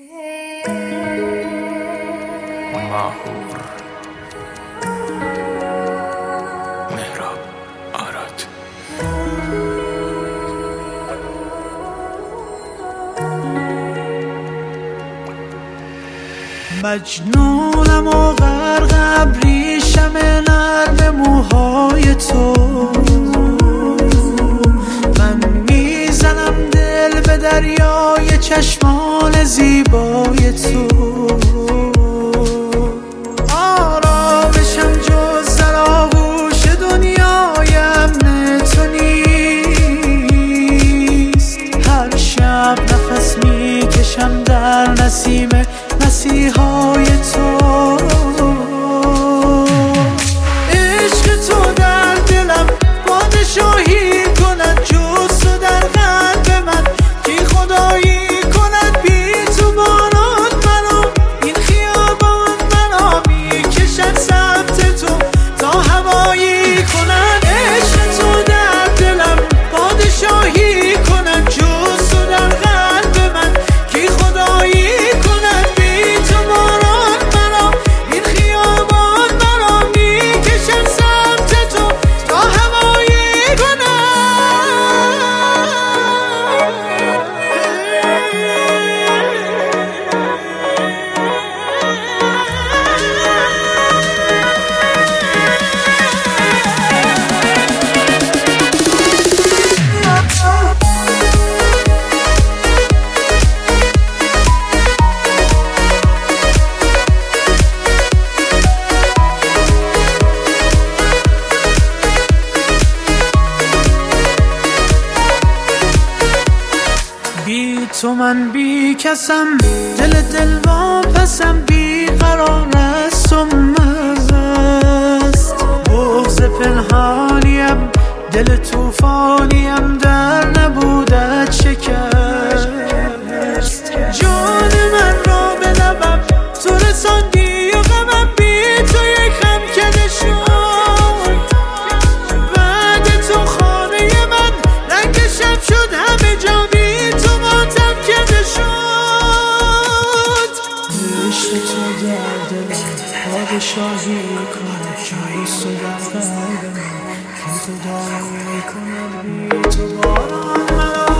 ماهور مهراب آراد مجنونم و غرق ابریشم نرم موهای تو، من میزنم دل به دریای چشمان زیبای تو. آرامشم جز در آغوش دنیای امن تو نیست. هر شب نفس میکشم در نسیم مسیحای تو. عشق تو در دلم پادشاهی کند، جز تو در قلب من کی خدایی کند. بی تو باران منو این خیابان منو میکشد سمت تو تا هوایی کند. عشق تو در دلم پادشاهی کند، جز تو در قلب من کی خدایی کند. بی تو باران منو این خیابان منو میکشد سمت تو تا هوایی کند. بی تو من بی کسم، دل واپسم، بی قرار است و مست. بغض پنهانیم، دل توفانیم، در نبودت شکست. جان من را به لبم تو رساندی و غمم بی تو یک خم کده شد. بعد تو خانه من رنگ شب شد، همه جا بی تو ماتم کده شد. عشق تو در دلم پادشاهی کند، جایی تو در قلب من کی خدایی کند. بی تو باران منو